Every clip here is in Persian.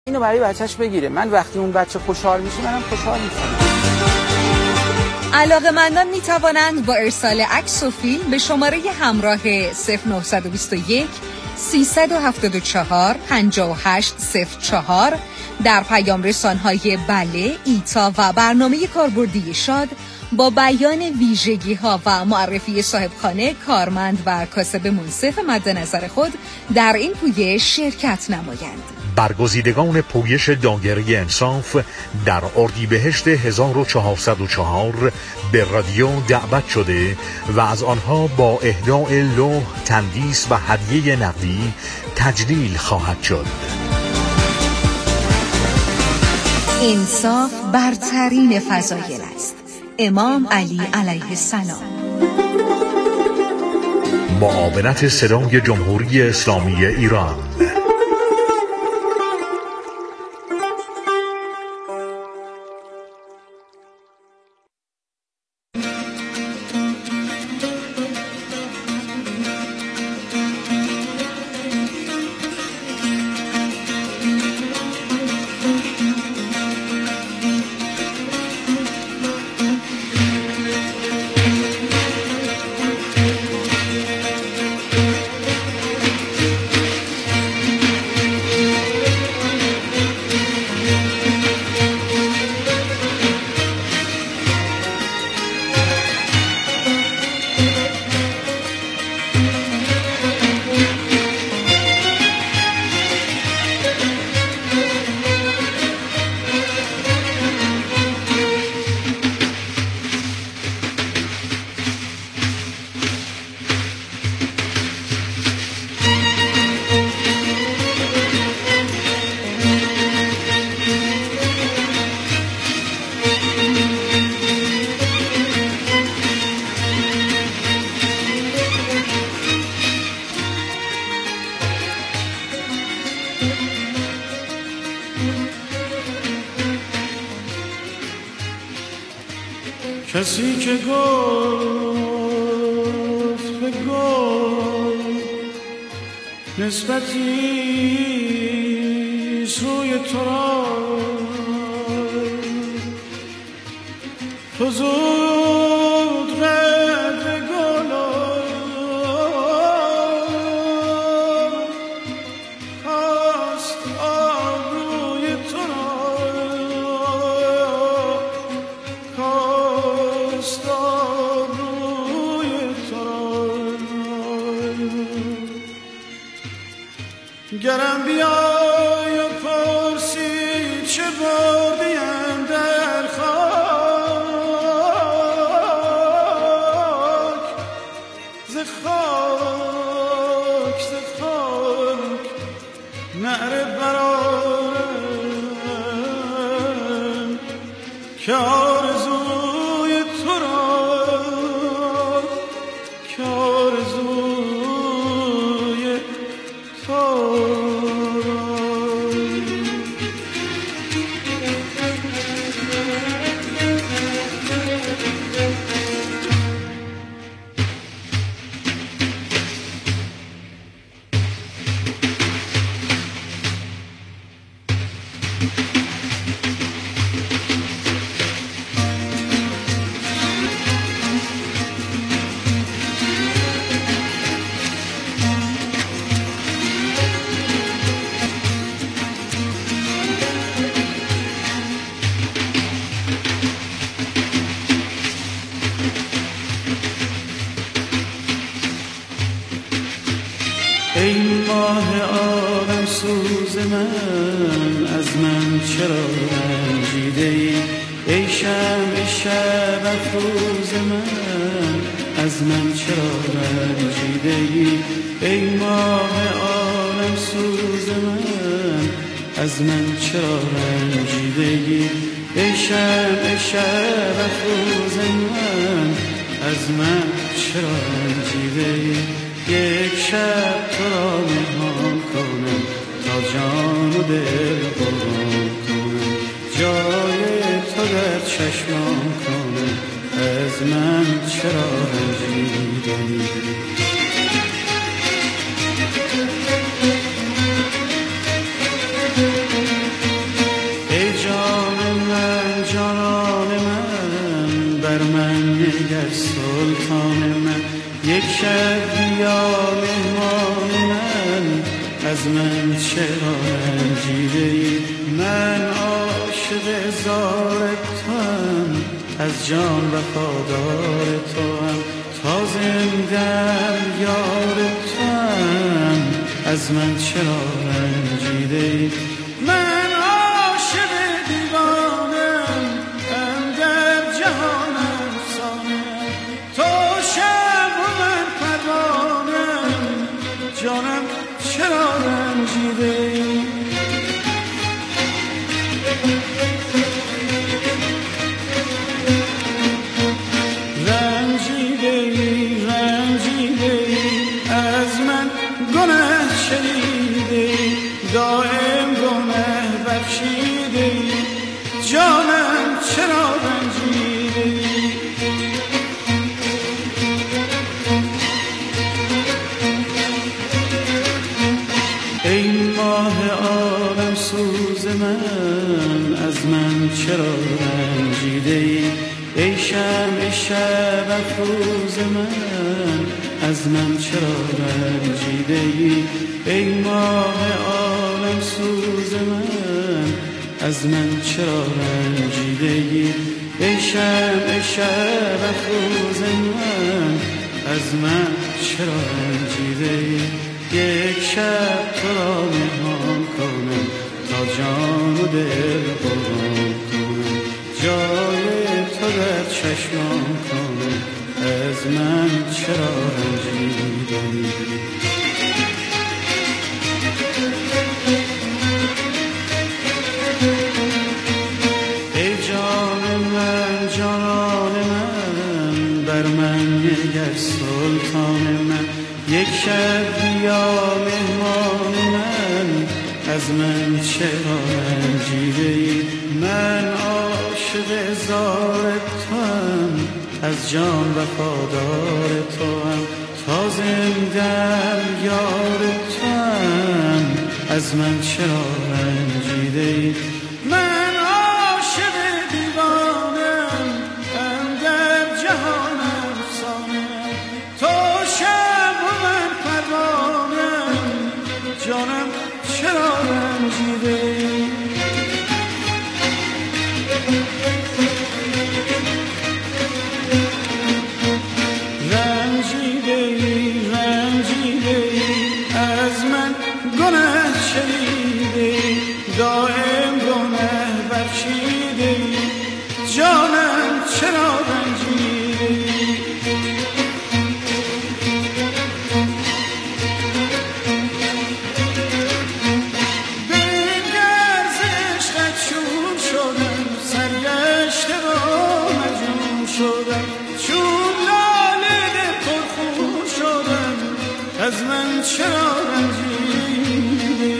اینو برای بچهش بگیره. من وقتی اون بچه خوشحال میشه منم خوشحال میشم. علاقه‌مندان می توانند با ارسال عکس و فیلم به شماره همراه 0921 374 5804 در پیام رسان‌های بله، ایتا و برنامه کاربردی شاد با بیان ویژگی‌ها و معرفی صاحبخانه، کارمند و کاسب منصف مد نظر خود در این پویش شرکت نمایند. برگزیدگان پویش دایره انصاف در اردیبهشت 1404 به رادیو دعوت شده و از آنها با اهداء لوح، تندیس و هدیه نقدی تجلیل خواهد شد. انصاف برترین فضایل است. امام علی علیه السلام. معاونت صدای جمهوری اسلامی ایران. کسی که گفت به گل نسبتی سوی تو را تو زود قدر گل خواست آبروی تو را خواست آبروی تو را گرم بیای و پرسی چه بردیم در خاک ز خاک ز خاک نعره برارم که آرزوی تو را که آرزوی تو را ای ماه آدم سوز من از من چرا رنجیده ای ای شمع شب افروز من از من چرا رنجیده ای ای ماه آدم سوز من از من چرا رنجیده ای ای شمع شب افروز من از من چرا رنجیده ای یک شب تو را مهمان کنم تا جان و دل قربان کنم جای تو در چشمان کنم از من چرا رنجیدی یک شب بیا مهمان من، از من چرا رنجیده‌ای؟ من عاشق زار توام، از جان وفادار توام، تا زنده‌ام یار توام، از من چرا رنجیده‌ای؟ من عاشق دیوانم، اندر جهان افسانه‌ام، تو شب و من پروانه‌ام، جانم چرا رنجیده‌ای؟ رنجیده‌ای از من گناه شنیده‌ای، دائم گناه بخشیده‌ای، جانم چرا رنجیده‌ای؟ ای ماه عالم سوز من، از من چرا رنجیده‌ای؟ ای شمع شب افروز من، از من چرا رنجیده‌ای؟ ای ماه عالم سوز من، از من چرا رنجیده‌ای؟ ای شمع شب افروز من، از من چرا رنجیده‌ای؟ یک شب تو را مهمان کنم، تا جان و دل قربان کنم، جای تو در چشمان کنم، از من چرا رنجیده‌ای؟ ای جان من جانان من، بر من نگر سلطان من، یک شب بیا مهمان من، از من چرا رنجیده‌ای؟ من عاشق زار توام، از جان وفادار توام، تا زنده‌ام یار توام، از من چرا رنجیده‌ای؟ من عاشق دیوانم، اندر جهان افسانه‌ام، تو شب و من پروانه‌ام، جانم چرا رنجیده‌ای؟ رنجیده‌ای از من گناه شنیده‌ای، دائم گناه بخشیده‌ای، جانم چرا رنجیده‌ای؟ بنگر ز عشقت چون شدم، سرگشته و مجنون شدم، چون لاله دل پرخون شدم، از من چرا رنجیده‌ای؟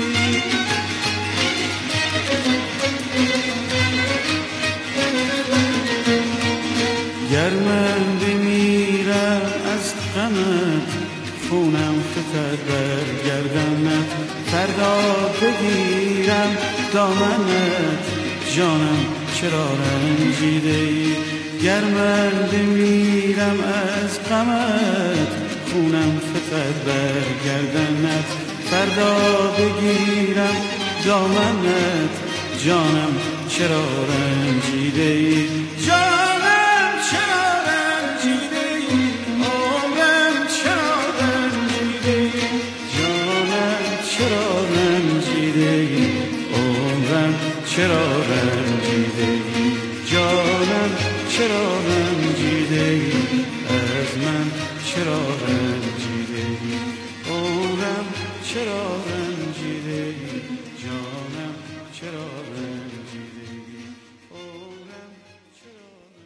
گر من بمیرم از غمت، خونم فتد بر گردنت، فردا بگیرم دامنت، جانم چرا رنجیده‌ای؟ گر من بمیرم از غمت، خونم فتد بر گردنت، فردا بگیرم دامنت، جانم چرا رنجیده‌ای؟ جانم چرا رنجیده‌ای؟ عمرم چرا رنجیده‌ای؟ جانم چرا رنجیده‌ای؟ عمرم چرا رنجیده‌ای؟ جانم چرا رنجیده‌ای؟ از من چرا رنجیده‌ای؟ عمرم چرا رنجیده‌ای؟ جانم چرا رنجیده‌ای؟ عمرم چرا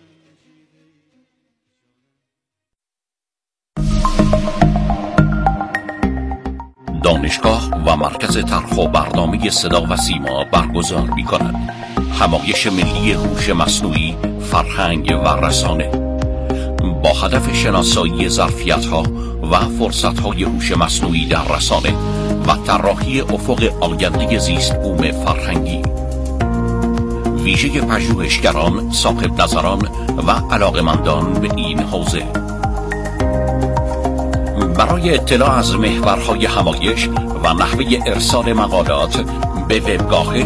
رنجیده‌ای؟ دانشگاه و مرکز طرح و برنامه صدا و سیما برگزار می‌کند همایش ملی هوش مصنوعی، فرهنگ و رسانه با هدف شناسایی ظرفیت‌ها و فرصت‌های هوش مصنوعی در رسانه و طراحی افق آینده زیست بوم فرهنگی. ویژه پژوهشگران، صاحب نظران و علاقمندان به این حوزه. برای اطلاع از محورهای همایش و نحوه ارسال مقالات به وبگاه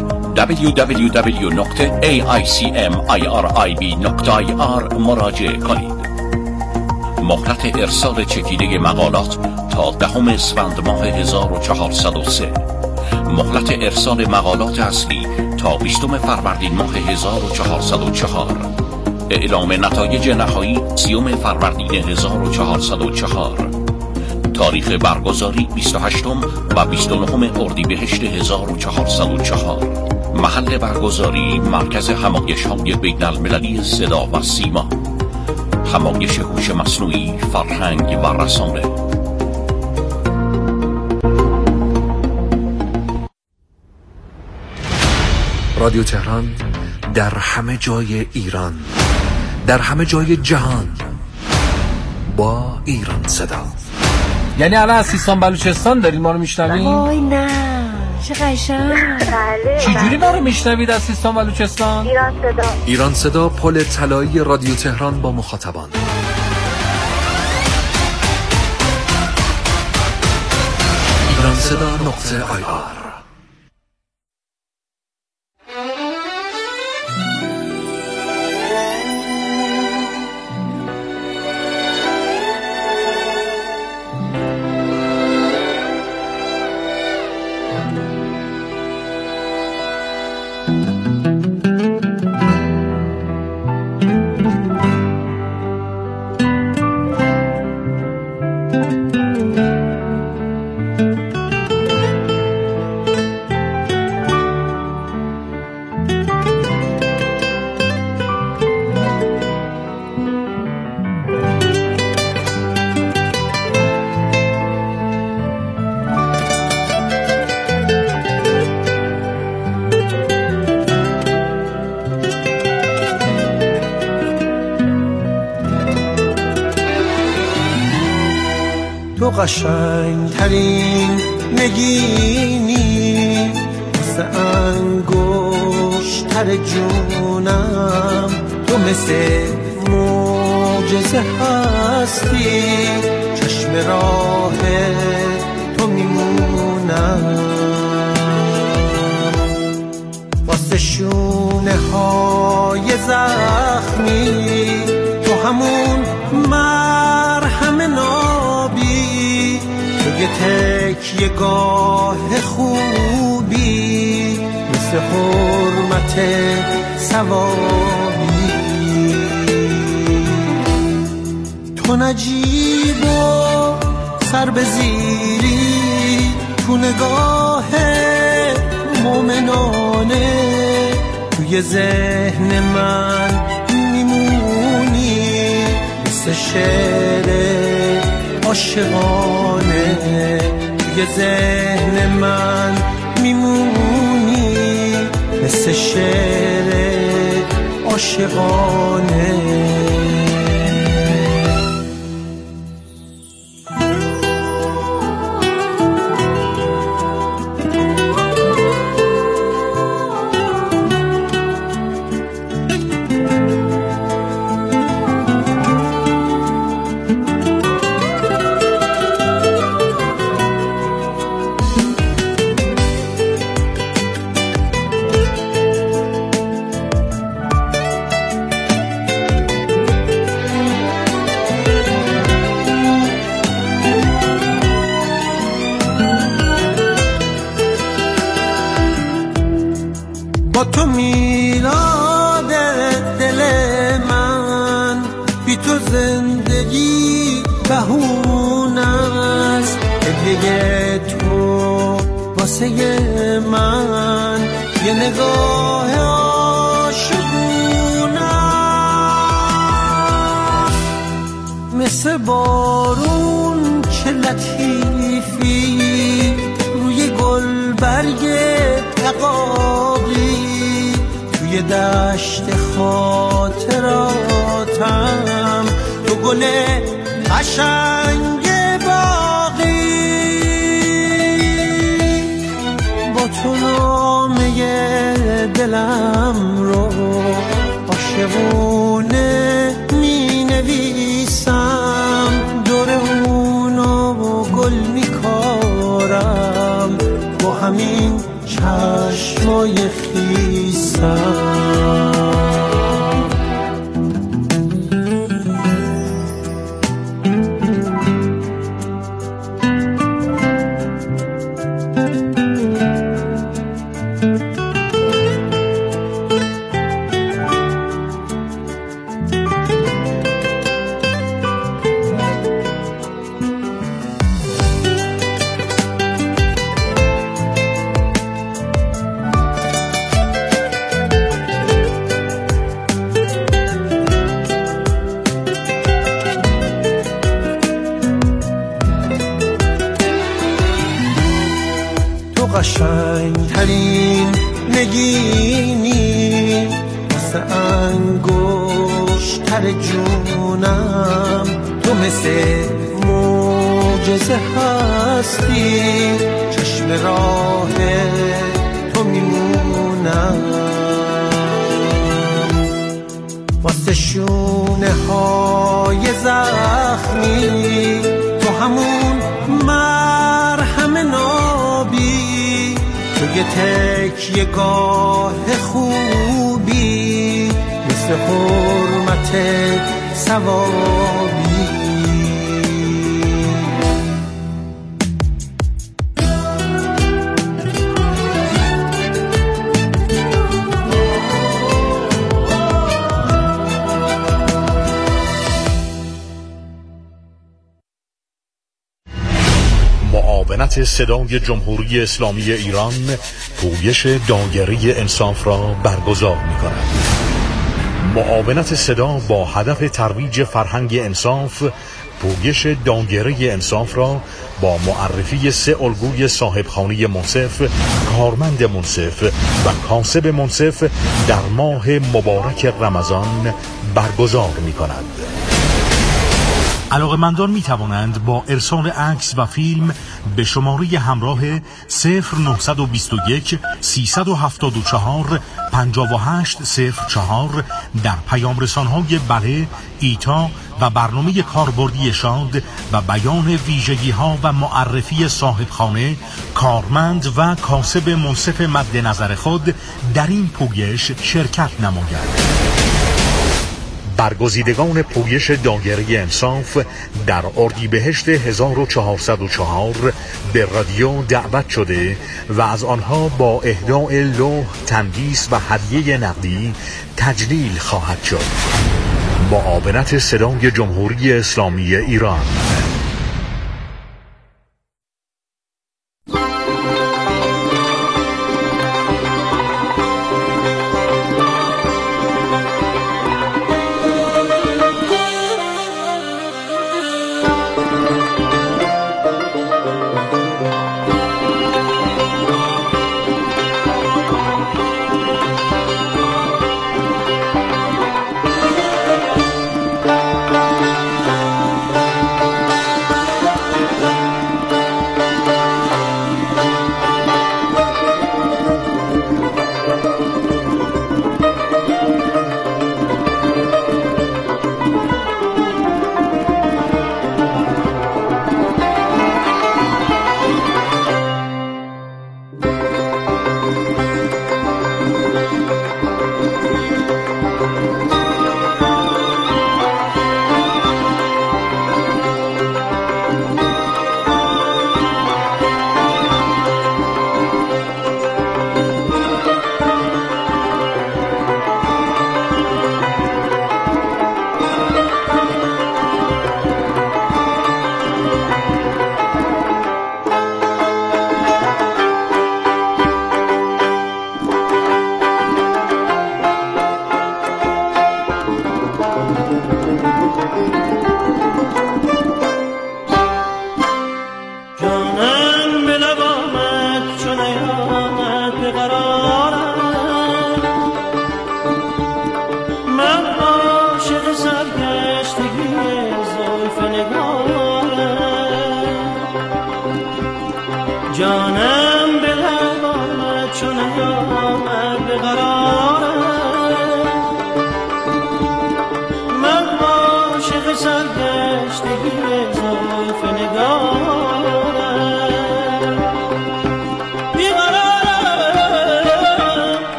www.aicmirib.ir مراجعه کنید. مهلت ارسال چکیده مقالات تا 10 اسفند ماه 1403. مهلت ارسال مقالات اصلی تا 20 فروردین ماه 1404. اعلام نتایج نهایی 30 فروردین 1404. تاریخ برگزاری 28 و 29 اردیبهشت 1404. محل برگزاری مرکز همایش‌های بین‌المللی صدا و سیما. همایش هوش مصنوعی، فرهنگ و رسانه. رادیو تهران در همه جای ایران، در همه جای جهان، با ایران صدا. یعنی الان از سیستان بلوچستان دارید ما رو میشنوید؟ وای نه چه قشنگ. بله. چجوری ما رو میشنوید از سیستان بلوچستان؟ ایران صدا. ایران صدا، پل طلایی رادیو تهران با مخاطبان. ایرانصدا.ir. تو قشنگترین نگینی مثل انگشتر جونم، تو مثل معجزه هستی، چشم راه تو میمونم، واسه شونه های زخمی تو همون مرهم نابی، تو یه تکیه گاه خوبی مثل حرمت ثوابی، تو نجیب و سر به زیری، تو نگاه مومنانه، توی ذهن من میمونی مثل شعر عاشقانه، توی ذهن من میمونی مثل شعر عاشقانه. با تو میلاد دل من، بی تو زندگی بهونه است، هدیه تو واسه من یه نگاه عاشقونه، مثل بارون چه لطیفی روی گلبرگ عقاقی، توی دشت خاطراتم تو گل قشنگ باقی، با تو نامه دلم رو عاشقونه می نویسم، دور اونو گل میکارم با همین چشمای خیسم. قشنگترین نگینی واسه انگشتر جونم، تو مثل معجزه هستی، چشم راه تو میمونم، واسه شونه های زخمی تو همون مرهم نابی، تو یه تکیه گاه خوبی مثل حرمت ثوابی. معاونت صدای جمهوری اسلامی ایران پویش دایره انصاف را برگزار می‌کند. معاونت صدا با هدف ترویج فرهنگ انصاف پویش دایره انصاف را با معرفی 3 الگوی صاحبخانه منصف، کارمند منصف و کاسب منصف در ماه مبارک رمضان برگزار می‌کند. علاقه‌مندان می‌توانند با ارسال عکس و فیلم به شماره همراه 0921 374 5804 در پیام‌رسان‌های بله، ایتا و برنامه کاربردی شاد و بیان ویژگی‌ها و معرفی صاحبخانه، کارمند و کاسب منصف مد نظر خود در این پویش شرکت نماید. برگزیدگان پویش دایره انصاف در اردیبهشت 1404 به رادیو دعوت شده و از آنها با اهداء لوح، تندیس و هدیه نقدی تجلیل خواهد شد. معاونت صدای جمهوری اسلامی ایران.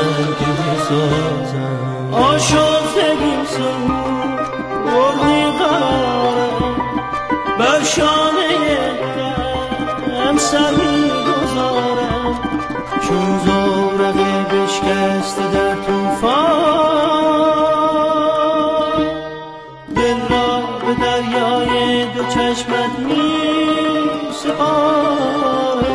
که بسازم آشفتگی سرود بردی قرارم بر شانه غم سر میگذارم چون زورقی بشکسته در طوفان دل را به دریای دو چشمت میسپارم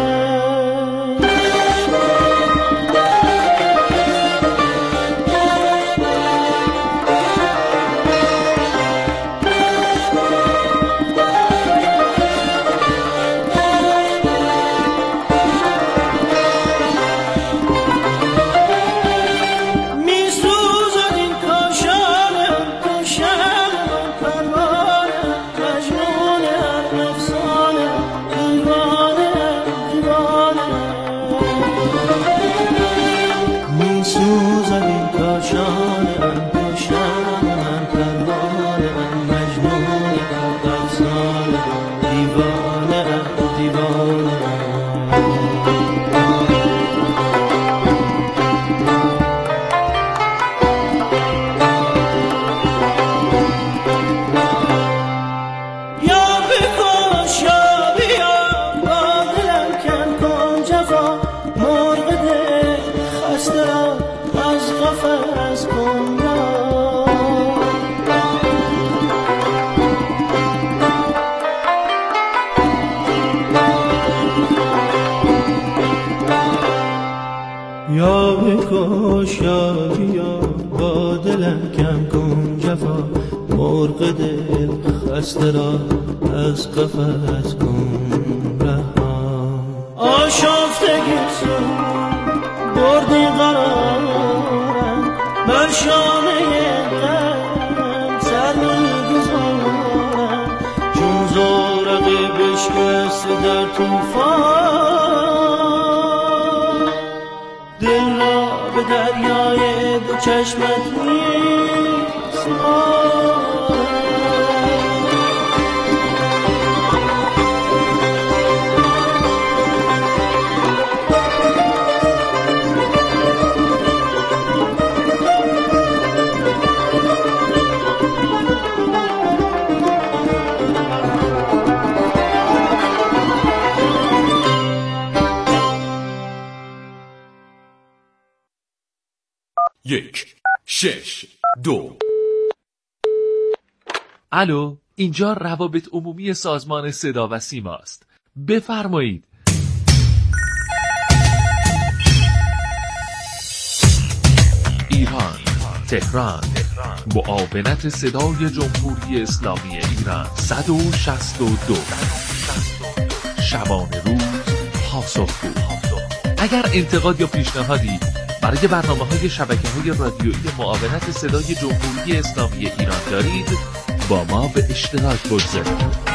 یا بکش یا بیا با دلم کم کن جفا مرغ دل خسته را از قفس کن رها آشفتگی سرود بردی قرارم بر شانه غم سر میگذارم چون زورقی بشکسته در طوفان دل را به دریای دو چشمت میسپارم یک 6 2. الو، اینجا روابط عمومی سازمان صدا و سیما است. بفرمایید. ایران، تهران، معاونت صدای جمهوری اسلامی ایران 162 شبانه روز پاسخگو. اگر انتقاد یا پیشنهادی برای برنامه‌های شبکه‌های رادیویی معاونت صدای جمهوری اسلامی ایران دارید با ما به اشتراک بگذارید.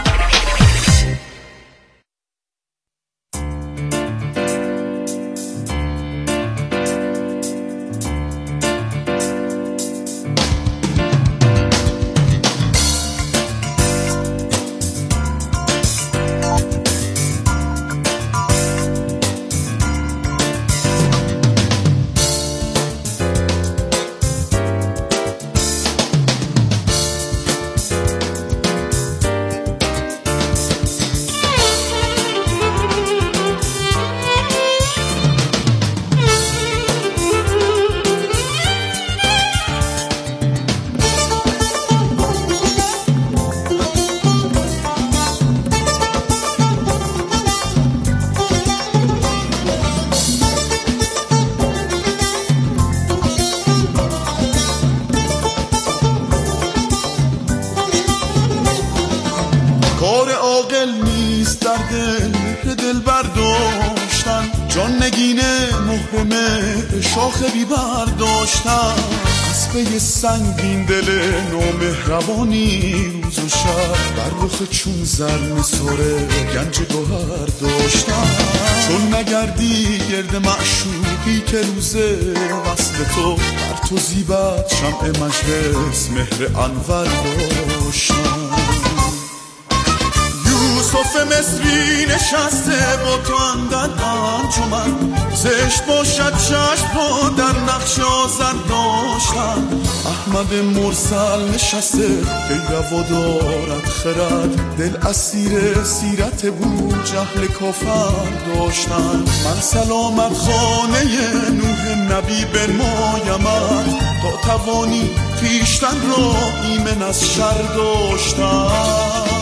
شاخه بی برداشتم اسبه سنگین دل نامهربانی روز و شب بر رخ چون زر مساره گنج گوهر داشتم چون نگردی گرد معشوقی که روز وصل تو بر تو زیبت شمع مجلس مهر انور داشتم یوسف مصری نشسته با تو اندر انجمن، زشت باشد چشم رو در نقش آزر داشتن. احمد مرسل نشسته پیرو دارد خرد، دل اسیر سیرت بود جهل کافر داشتن. من سلامت خانه نوح نبی بنمایمت، تا توانی خویشتن را ایمن از شر داشتن.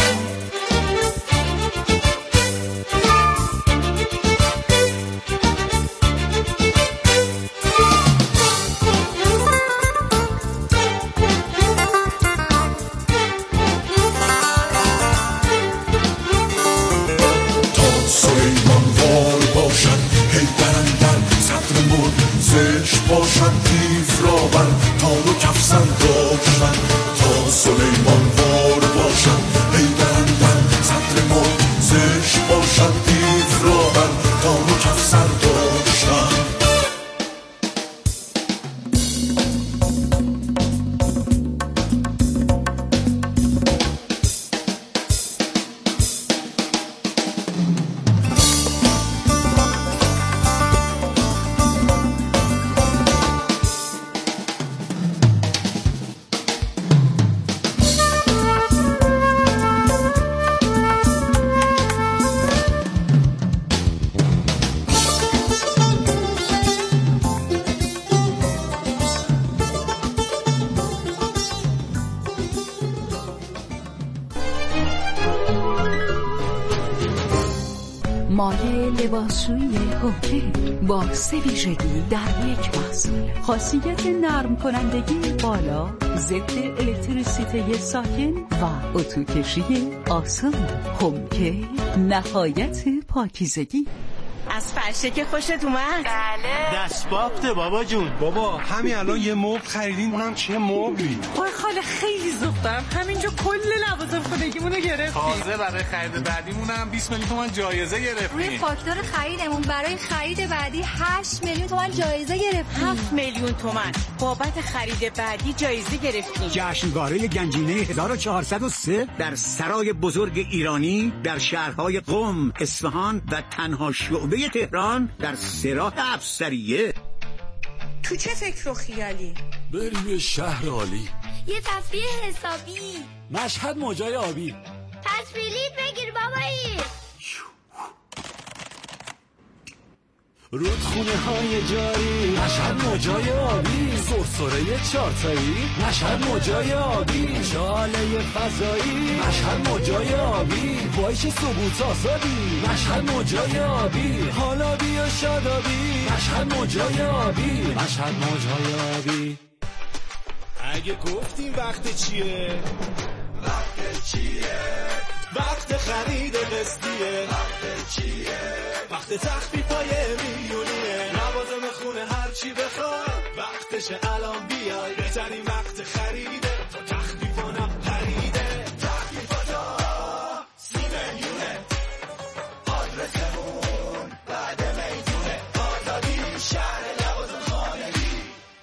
باشد دیو را بر تار و کفسر داشتن، تا سلیمان وار باشد ای برندن صدر مرد. زشت باشد دیو را بر تار و کفسر داشتن. مایه لباسشویی هوکه با 3 ویژگی در یک محصول. خاصیت نرم کنندگی بالا، ضد الکتریسیته ساکن و اتوکشی آسان. هوکه نهایت پاکیزگی. از فرشه که خوشت اومد؟ بله. دستبافته بابا جون. بابا همین الان یه مبل خریدین، اونم چه مبلی؟ وای خاله خیلی زودم همینجا کل لوازم خونگیمونو گرفتیم. تازه برای خرید بعدیمونم 20 میلیون تومان جایزه گرفتیم. روی فاکتور خریدمون برای خرید بعدی 8 میلیون تومان جایزه گرفتیم. 7 میلیون تومان بابت خرید بعدی جایزه گرفتیم. جشنواره گنجینه 1403 در سرای بزرگ ایرانی در شهرهای قم، اصفهان و تنها شعبه تهران در سراح افسریه. تو چه فکر و خیالی؟ بریم یه شهر عالی، یه تفریح حسابی، مشهد موجای آبی. پس بلیط بگیر بابایی. رودخونه های جاری، مشهد موجای آبی. سرسره 4 تایی، مشهد موجای آبی. شاله فضایی، مشهد موجای آبی. وایش ثبوت آزادی، مشهد موجای آبی. حالا بیا شادابی، مشهد موجای آبی. مشهد موجای آبی. اگه گفتیم وقت چیه؟ وقت چیه؟ وقت خرید قسطیه. وقت چیه؟ وقت تخفیفای میلیونیه. لوازم خونه هر چی بخوای، وقتشه الان بیای. بهترین وقت خرید